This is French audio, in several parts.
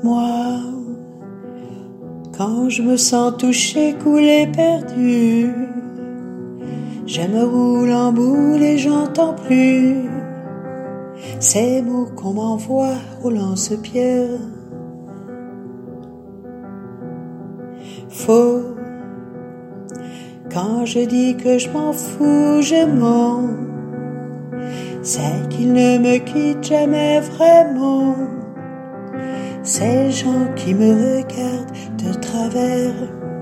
Moi, quand je me sens touché, coulé, perdu, je me roule en boule et j'entends plus ces mots qu'on m'envoie au lance-pierre. Faux, quand je dis que je m'en fous, je mens. C'est qu'ils ne me quittent jamais vraiment. Ces gens qui me regardent de travers.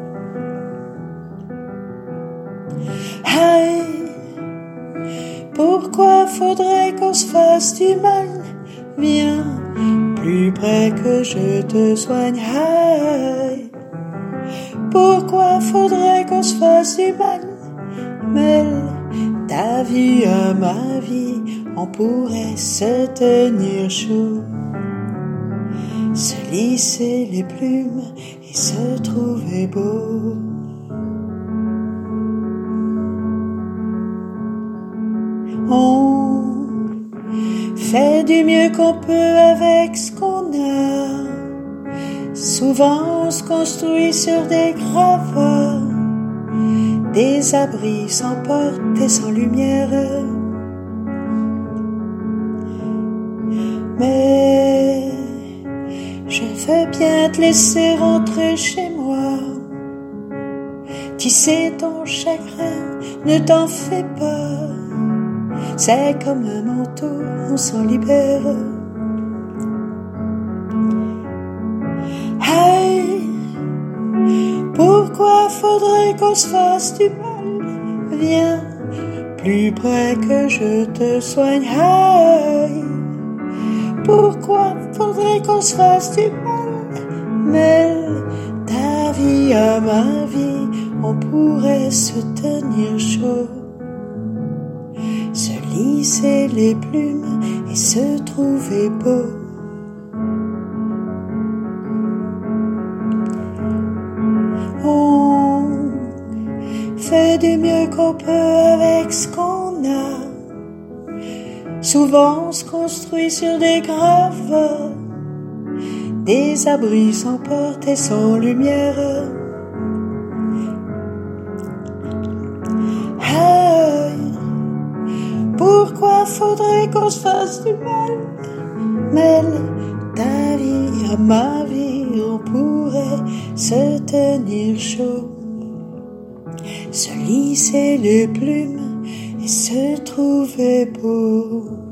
Aïe, pourquoi faudrait qu'on se fasse du mal? Viens plus près que je te soigne. Aïe, pourquoi faudrait qu'on se fasse du mal? Mêle ta vie à ma vie, on pourrait se tenir chaud, se lisser les plumes et se trouver beau. On fait du mieux qu'on peut avec ce qu'on a. Souvent on se construit sur des gravats, des abris sans porte et sans lumière. Mais je veux bien te laisser rentrer chez moi. Tisser ton chagrin, ne t'en fais pas. C'est comme un manteau, on s'en libère. Aïe, pourquoi faudrait qu'on se fasse du mal? Viens plus près que je te soigne. Aïe, pourquoi faudrait qu'on se fasse du mal? Mêle ta vie à ma vie, on pourrait se tenir chaud, se lisser les plumes et se trouver beau. On fait du mieux qu'on peut avec ce qu'on a. Souvent on se construit sur des gravats, des abris sans porte et sans lumière. Aïe, pourquoi faudrait qu'on se fasse du mal? Mêle ta vie à ma vie, on pourrait se tenir chaud, se lisser les plumes et se trouver beau.